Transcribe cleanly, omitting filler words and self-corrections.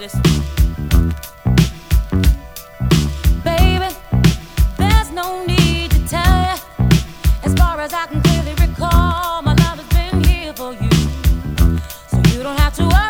this. Baby, there's no need to tell you. As far as I can clearly recall, my love has been here for you. So you don't have to worry.